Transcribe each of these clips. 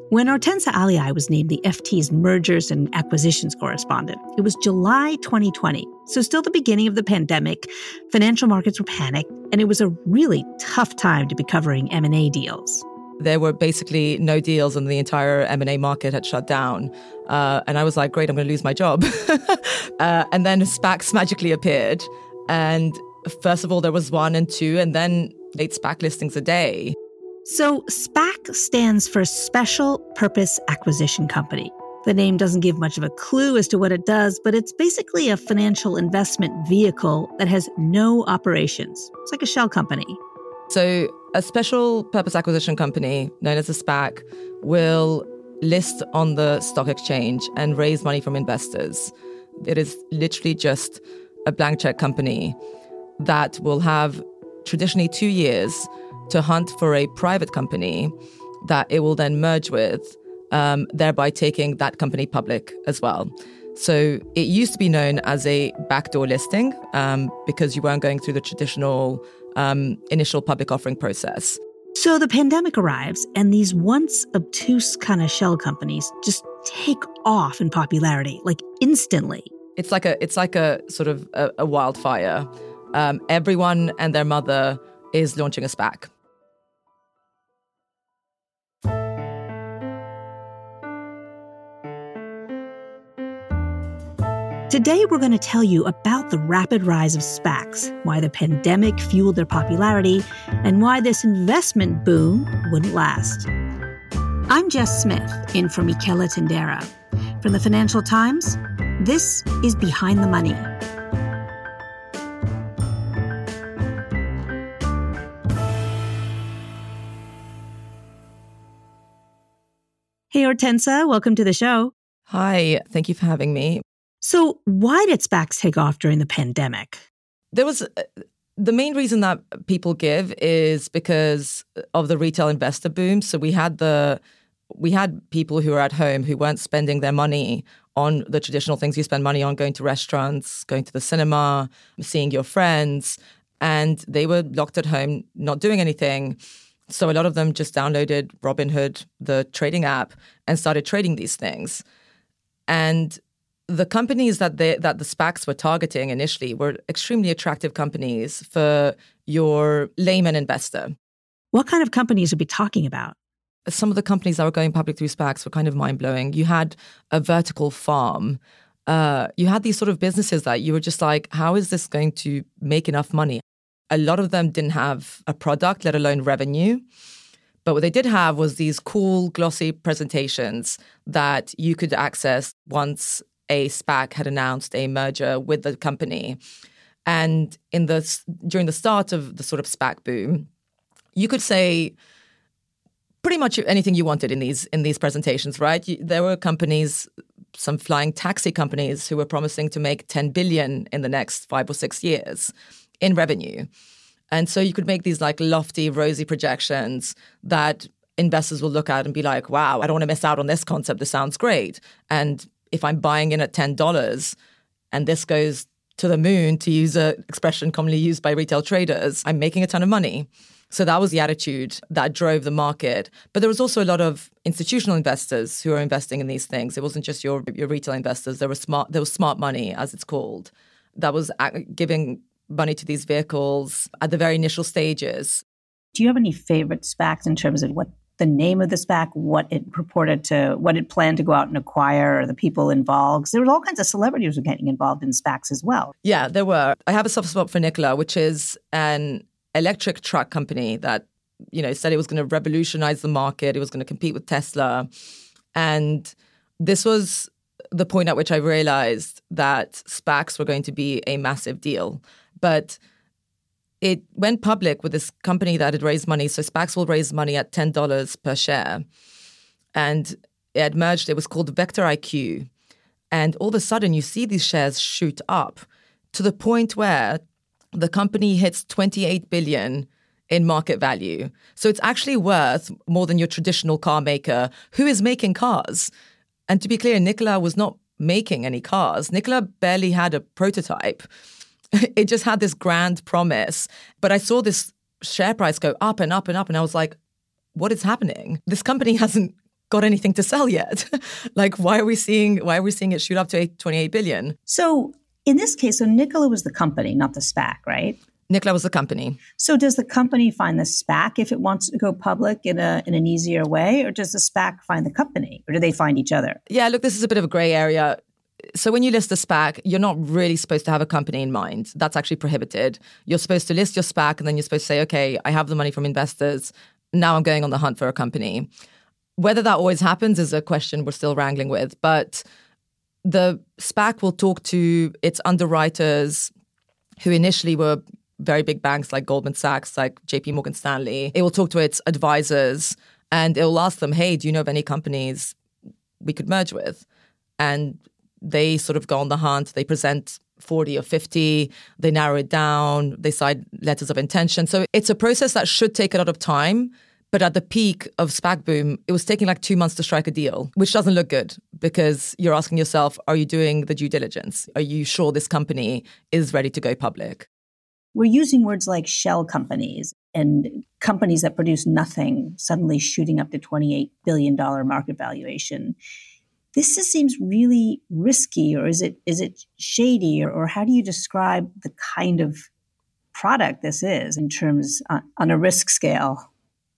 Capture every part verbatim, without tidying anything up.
When Hortense Aliai was named the F T's Mergers and Acquisitions correspondent, it was July twenty twenty, so still the beginning of the pandemic. Financial markets were panicked, and it was a really tough time to be covering M and A deals. There were basically no deals and the entire M and A market had shut down. Uh, and I was like, great, I'm going to lose my job. uh, and then SPACs magically appeared. And first of all, there was one and two, and then eight SPAC listings a day. So SPAC stands for Special Purpose Acquisition Company. The name doesn't give much of a clue as to what it does, but it's basically a financial investment vehicle that has no operations. It's like a shell company. So a special purpose acquisition company, known as a SPAC, will list on the stock exchange and raise money from investors. It is literally just a blank check company that will have traditionally two years to hunt for a private company that it will then merge with, um, thereby taking that company public as well. So it used to be known as a backdoor listing um, because you weren't going through the traditional um, initial public offering process. So the pandemic arrives, and these once obtuse kind of shell companies just take off in popularity, like instantly. It's like a it's like a sort of a, a wildfire. Um, everyone and their mother is launching a SPAC. Today, we're going to tell you about the rapid rise of SPACs, why the pandemic fueled their popularity, and why this investment boom wouldn't last. I'm Jess Smith, in for Michela Tindera. From the Financial Times, this is Behind the Money. Hey, Hortense, welcome to the show. Hi, thank you for having me. So why did SPACs take off during the pandemic? There was the main reason that people give is because of the retail investor boom. So we had the we had people who were at home who weren't spending their money on the traditional things you spend money on, going to restaurants, going to the cinema, seeing your friends, and they were locked at home, not doing anything. So a lot of them just downloaded Robinhood, the trading app, and started trading these things. And the companies that they, that the SPACs were targeting initially were extremely attractive companies for your layman investor. What kind of companies are we talking about? Some of the companies that were going public through SPACs were kind of mind-blowing. You had a vertical farm. Uh, you had these sort of businesses that you were just like, how is this going to make enough money? A lot of them didn't have a product, let alone revenue. But what they did have was these cool, glossy presentations that you could access once a SPAC had announced a merger with the company. And in the during the start of the sort of SPAC boom, you could say pretty much anything you wanted in these in these presentations, right? You, there were companies, some flying taxi companies who were promising to make ten billion dollars in the next five or six years in revenue. And so you could make these like lofty, rosy projections that investors will look at and be like, wow, I don't want to miss out on this concept. This sounds great. And if I'm buying in at ten dollars and this goes to the moon, to use an expression commonly used by retail traders, I'm making a ton of money. So that was the attitude that drove the market. But there was also a lot of institutional investors who are investing in these things. It wasn't just your, your retail investors. There was smart, there was smart money, as it's called, that was giving money to these vehicles at the very initial stages. Do you have any favorite SPACs in terms of what the name of the SPAC, what it purported to, what it planned to go out and acquire, or the people involved? Because there was all kinds of celebrities who were getting involved in SPACs as well. Yeah, there were. I have a soft spot for Nikola, which is an electric truck company that, you know, said it was going to revolutionize the market. It was going to compete with Tesla. And this was the point at which I realized that SPACs were going to be a massive deal. But it went public with this company that had raised money. So SPACs will raise money at ten dollars per share. And it had merged. It was called Vector I Q. And all of a sudden, you see these shares shoot up to the point where the company hits twenty-eight billion dollars in market value. So it's actually worth more than your traditional car maker who is making cars. And to be clear, Nikola was not making any cars. Nikola barely had a prototype. It just had this grand promise. But I saw this share price go up and up and up. And I was like, what is happening? This company hasn't got anything to sell yet. Like, why are we seeing why are we seeing it shoot up to twenty-eight billion? So in this case, so Nikola was the company, not the SPAC, right? Nikola was the company. So does the company find the SPAC if it wants to go public in a in an easier way, or does the SPAC find the company, or do they find each other? Yeah, look, this is a bit of a gray area. So when you list a SPAC, you're not really supposed to have a company in mind. That's actually prohibited. You're supposed to list your SPAC and then you're supposed to say, okay, I have the money from investors. Now I'm going on the hunt for a company. Whether that always happens is a question we're still wrangling with. But the SPAC will talk to its underwriters who initially were very big banks like Goldman Sachs, like J P Morgan Stanley. It will talk to its advisors and it will ask them, hey, do you know of any companies we could merge with? And they sort of go on the hunt. They present forty or fifty. They narrow it down. They sign letters of intention. So it's a process that should take a lot of time. But at the peak of SPAC boom, it was taking like two months to strike a deal, which doesn't look good because you're asking yourself, are you doing the due diligence? Are you sure this company is ready to go public? We're using words like shell companies and companies that produce nothing suddenly shooting up to twenty-eight billion dollars market valuation. This just seems really risky, or is it is it shady, or, or how do you describe the kind of product this is in terms uh, on a risk scale?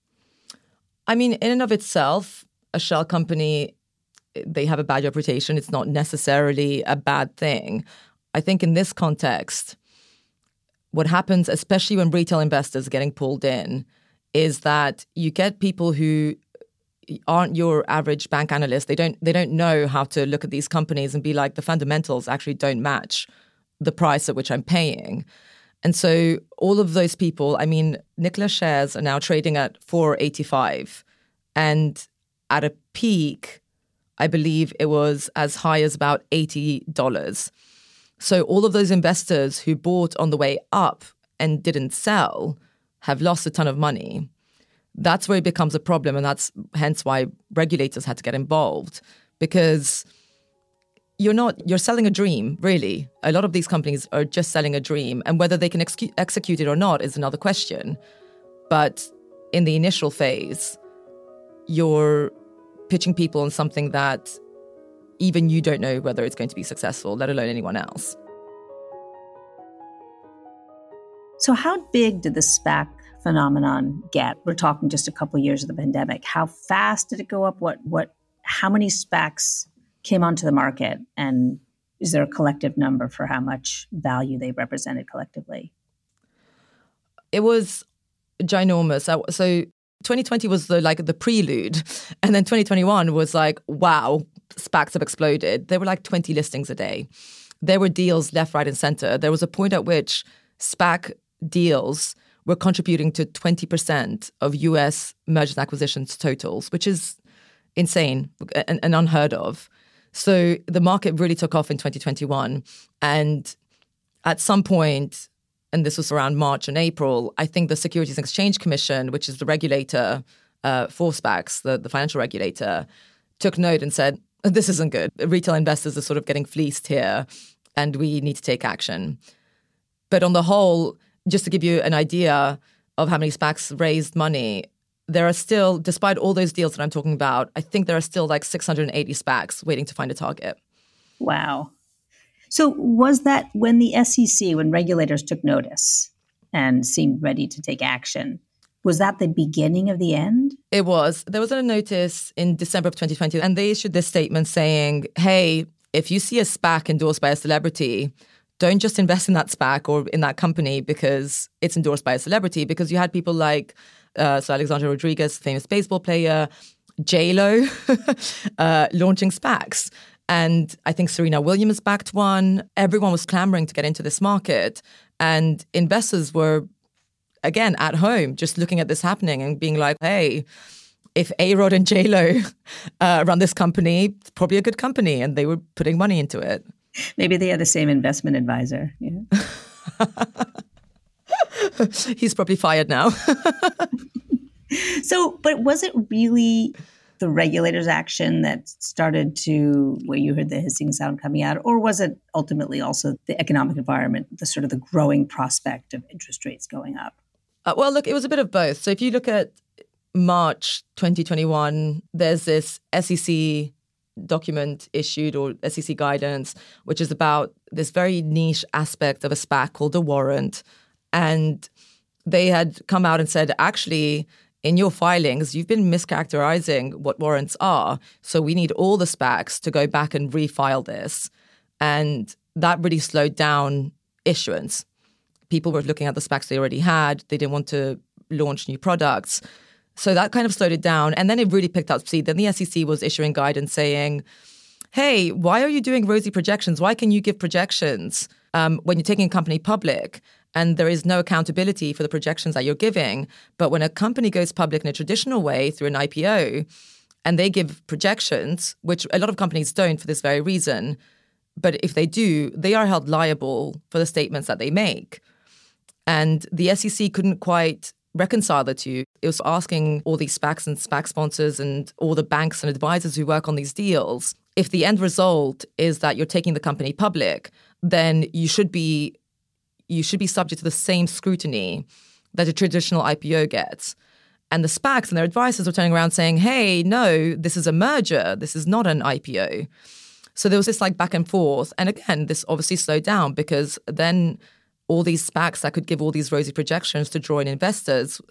I mean, in and of itself, a shell company, they have a bad reputation. It's not necessarily a bad thing. I think in this context, what happens, especially when retail investors are getting pulled in, is that you get people who aren't your average bank analyst. They don't they don't know how to look at these companies and be like, the fundamentals actually don't match the price at which I'm paying. And so all of those people, I mean, Nikola shares are now trading at four eighty-five. And at a peak, I believe it was as high as about eighty dollars. So all of those investors who bought on the way up and didn't sell have lost a ton of money. That's where it becomes a problem. And that's hence why regulators had to get involved, because you're not, you're selling a dream, really. A lot of these companies are just selling a dream, and whether they can ex- execute it or not is another question. But in the initial phase, you're pitching people on something that even you don't know whether it's going to be successful, let alone anyone else. So how big did the SPAC phenomenon get? We're talking just a couple of years of the pandemic. How fast did it go up? What, what, how many SPACs came onto the market? And is there a collective number for how much value they represented collectively? It was ginormous. So twenty twenty was the like the prelude. And then twenty twenty-one was like, wow, SPACs have exploded. There were like twenty listings a day. There were deals left, right, and center. There was a point at which SPAC deals were contributing to twenty percent of U S mergers and acquisitions totals, which is insane and, and unheard of. So the market really took off in twenty twenty-one. And at some point, and this was around March and April, I think the Securities and Exchange Commission, which is the regulator uh, for SPACs, the, the financial regulator, took note and said, this isn't good. Retail investors are sort of getting fleeced here, and we need to take action. But on the whole, just to give you an idea of how many SPACs raised money, there are still, despite all those deals that I'm talking about, I think there are still like six hundred eighty SPACs waiting to find a target. Wow. So was that when the S E C, when regulators took notice and seemed ready to take action, was that the beginning of the end? It was. There was a notice in December of twenty twenty, and they issued this statement saying, hey, if you see a SPAC endorsed by a celebrity, don't just invest in that SPAC or in that company because it's endorsed by a celebrity, because you had people like uh, so Alexandra Rodriguez, famous baseball player, J-Lo, uh, launching SPACs. And I think Serena Williams backed one. Everyone was clamoring to get into this market. And investors were, again, at home, just looking at this happening and being like, hey, if A-Rod and J-Lo uh, run this company, it's probably a good company. And they were putting money into it. Maybe they had the same investment advisor. Yeah. He's probably fired now. So, but was it really the regulators' action that started to, where you heard the hissing sound coming out, or was it ultimately also the economic environment, the sort of the growing prospect of interest rates going up? Uh, well, look, it was a bit of both. So if you look at March twenty twenty-one, there's this S E C document issued, or S E C guidance, which is about this very niche aspect of a SPAC called a warrant. And they had come out and said, actually, in your filings, you've been mischaracterizing what warrants are. So we need all the SPACs to go back and refile this. And that really slowed down issuance. People were looking at the SPACs they already had. They didn't want to launch new products. So that kind of slowed it down. And then it really picked up speed. Then the S E C was issuing guidance saying, hey, why are you doing rosy projections? Why can you give projections um, when you're taking a company public? And there is no accountability for the projections that you're giving. But when a company goes public in a traditional way through an I P O, and they give projections, which a lot of companies don't for this very reason, but if they do, they are held liable for the statements that they make. And the S E C couldn't quite reconcile the two. It was asking all these SPACs and SPAC sponsors and all the banks and advisors who work on these deals, if the end result is that you're taking the company public, then you should be you should be subject to the same scrutiny that a traditional I P O gets. And the SPACs and their advisors were turning around saying, hey, no, this is a merger. This is not an I P O. So there was this like back and forth. And again, this obviously slowed down because then all these SPACs that could give all these rosy projections to draw in investors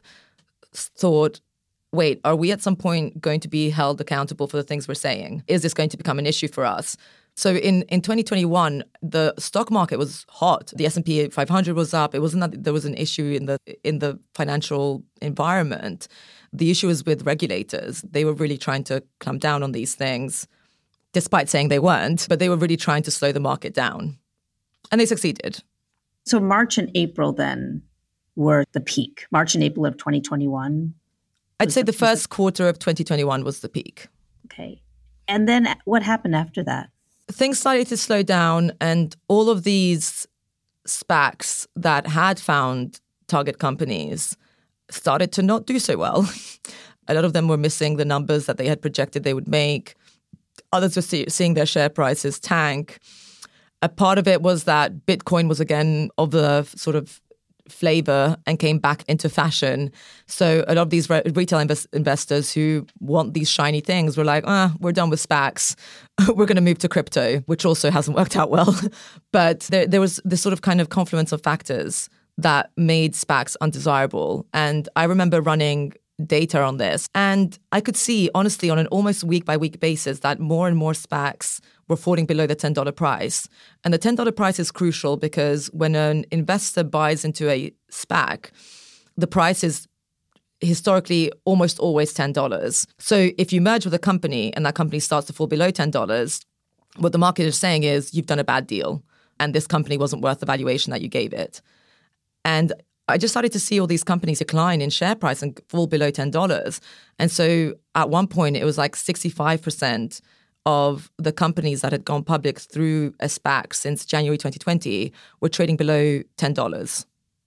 thought, wait, are we at some point going to be held accountable for the things we're saying? Is this going to become an issue for us? So in, in twenty twenty-one, the stock market was hot. The S and P five hundred was up. It wasn't that there was an issue in the in the financial environment. The issue was with regulators. They were really trying to clamp down on these things, despite saying they weren't, but they were really trying to slow the market down. And they succeeded. So March and April then were the peak. March and April of twenty twenty-one? I'd say the, the first quarter of twenty twenty-one was the peak. Okay. And then what happened after that? Things started to slow down, and all of these SPACs that had found target companies started to not do so well. A lot of them were missing the numbers that they had projected they would make. Others were see- seeing their share prices tank. A part of it was that Bitcoin was again of the sort of flavor and came back into fashion. So a lot of these re- retail invest- investors who want these shiny things were like, ah, we're done with SPACs. We're going to move to crypto, which also hasn't worked out well. But there, there was this sort of kind of confluence of factors that made SPACs undesirable. And I remember running data on this. And I could see, honestly, on an almost week-by-week basis that more and more SPACs were falling below the ten dollars price. And the ten dollars price is crucial because when an investor buys into a SPAC, the price is historically almost always ten dollars. So if you merge with a company and that company starts to fall below ten dollars, what the market is saying is you've done a bad deal and this company wasn't worth the valuation that you gave it. And I just started to see all these companies decline in share price and fall below ten dollars. And so at one point, it was like sixty-five percent of the companies that had gone public through a SPAC since January twenty twenty were trading below ten dollars.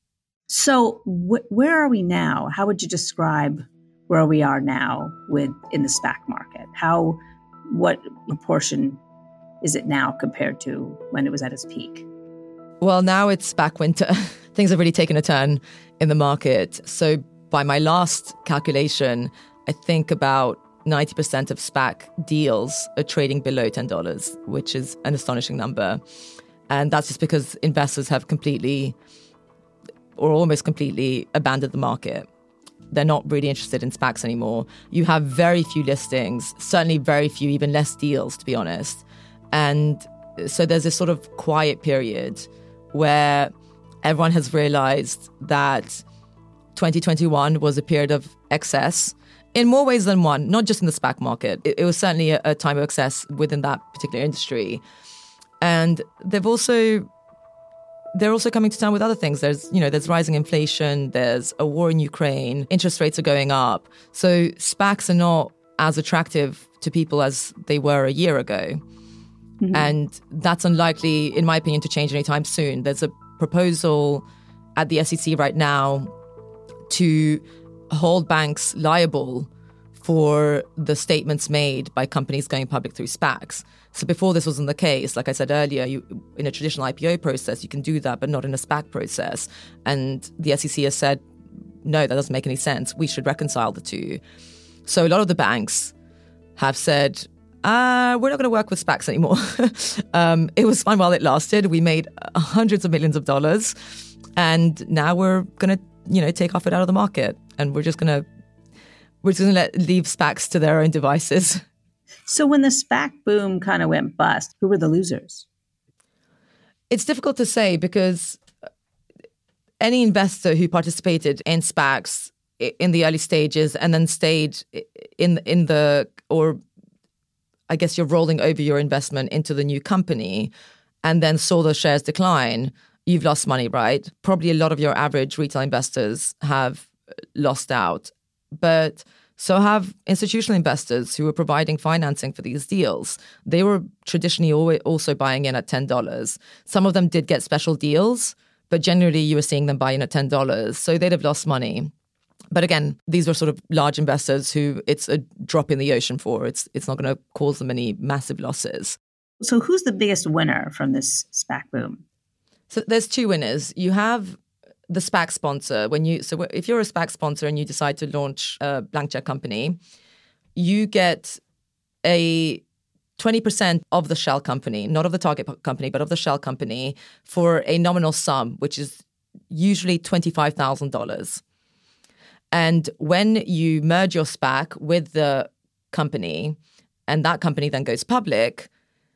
So wh- where are we now? How would you describe where we are now with in the SPAC market? How, what proportion is it now compared to when it was at its peak? Well, now it's SPAC winter. Things have really taken a turn in the market. So by my last calculation, I think about ninety percent of SPAC deals are trading below ten dollars, which is an astonishing number. And that's just because investors have completely or almost completely abandoned the market. They're not really interested in SPACs anymore. You have very few listings, certainly very few, even less deals, to be honest. And so there's this sort of quiet period where everyone has realized that twenty twenty-one was a period of excess in more ways than one, not just in the SPAC market. It, it was certainly a, a time of excess within that particular industry. And they've also, they're also coming to terms with other things. There's, you know, there's rising inflation, there's a war in Ukraine, interest rates are going up. So SPACs are not as attractive to people as they were a year ago. Mm-hmm. And that's unlikely, in my opinion, to change anytime soon. There's a proposal at the S E C right now to hold banks liable for the statements made by companies going public through SPACs. So before this wasn't the case, like I said earlier, you, in a traditional I P O process, you can do that, but not in a SPAC process. And the S E C has said no, that doesn't make any sense. We should reconcile the two. So a lot of the banks have said, uh, we're not going to work with SPACs anymore. um, it was fun while it lasted. We made hundreds of millions of dollars. And now we're going to, you know, take off it out of the market. And we're just going to, we're just going to let leave SPACs to their own devices. So when the SPAC boom kind of went bust, who were the losers? It's difficult to say because any investor who participated in SPACs in the early stages and then stayed in in the, or I guess you're rolling over your investment into the new company and then saw the shares decline, you've lost money, right? Probably a lot of your average retail investors have lost out. But so have institutional investors who were providing financing for these deals. They were traditionally always also buying in at ten dollars. Some of them did get special deals, but generally you were seeing them buy in at ten dollars. So they'd have lost money. But again, these were sort of large investors who it's a drop in the ocean for. It's it's not going to cause them any massive losses. So who's the biggest winner from this SPAC boom? So there's two winners. You have the SPAC sponsor. When you so if you're a SPAC sponsor and you decide to launch a blank check company, you get a twenty percent of the shell company, not of the target company, but of the shell company for a nominal sum, which is usually twenty-five thousand dollars. And when you merge your SPAC with the company and that company then goes public,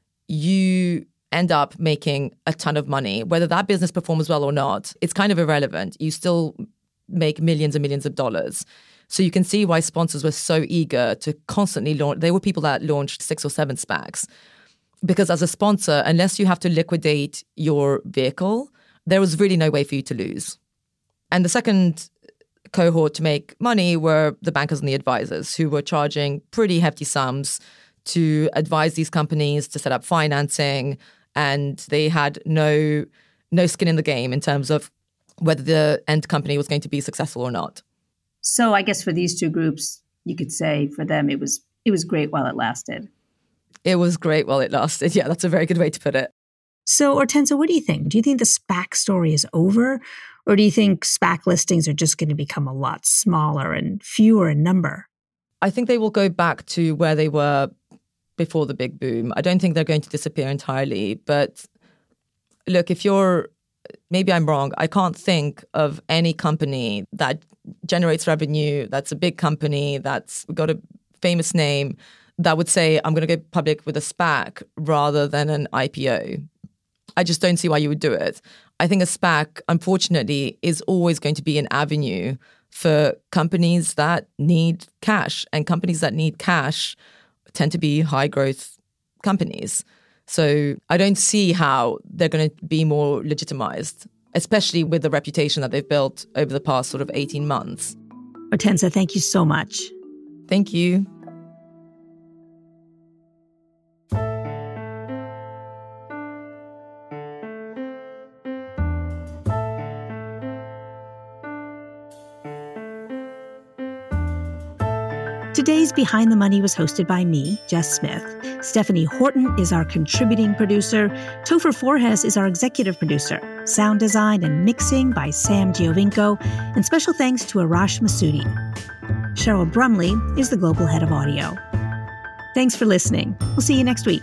you end up making a ton of money. Whether that business performs well or not, it's kind of irrelevant. You still make millions and millions of dollars. So you can see why sponsors were so eager to constantly launch. They were people that launched six or seven SPACs. Because as a sponsor, unless you have to liquidate your vehicle, there was really no way for you to lose. And the second cohort to make money were the bankers and the advisors who were charging pretty hefty sums to advise these companies to set up financing, and they had no no skin in the game in terms of whether the end company was going to be successful or not. So I guess for these two groups, you could say for them it was it was great while it lasted. It was great while it lasted. Yeah, that's a very good way to put it. So, Hortensia, what do you think? Do you think the SPAC story is over? Or do you think SPAC listings are just going to become a lot smaller and fewer in number? I think they will go back to where they were before the big boom. I don't think they're going to disappear entirely. But look, if you're, maybe I'm wrong, I can't think of any company that generates revenue, that's a big company, that's got a famous name, that would say, I'm going to go public with a SPAC rather than an I P O. I just don't see why you would do it. I think a SPAC, unfortunately, is always going to be an avenue for companies that need cash. And companies that need cash tend to be high-growth companies. So I don't see how they're going to be more legitimized, especially with the reputation that they've built over the past sort of eighteen months. Hortensia, thank you so much. Thank you. Today's Behind the Money was hosted by me, Jess Smith. Stephanie Horton is our contributing producer. Topher Forhes is our executive producer. Sound design and mixing by Sam Giovinco. And special thanks to Arash Masudi. Cheryl Brumley is the global head of audio. Thanks for listening. We'll see you next week.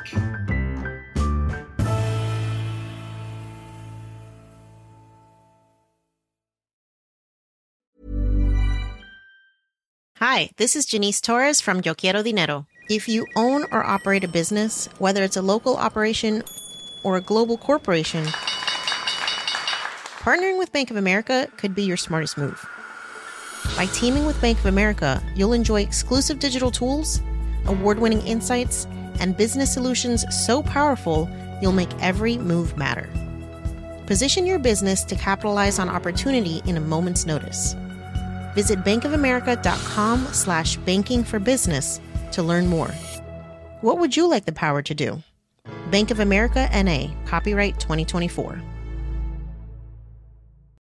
Hi, this is Janice Torres from Yo Quiero Dinero. If you own or operate a business, whether it's a local operation or a global corporation, partnering with Bank of America could be your smartest move. By teaming with Bank of America, you'll enjoy exclusive digital tools, award-winning insights, and business solutions so powerful, you'll make every move matter. Position your business to capitalize on opportunity in a moment's notice. Visit bankofamerica.com slash banking for business to learn more. What would you like the power to do? Bank of America N A, copyright twenty twenty-four.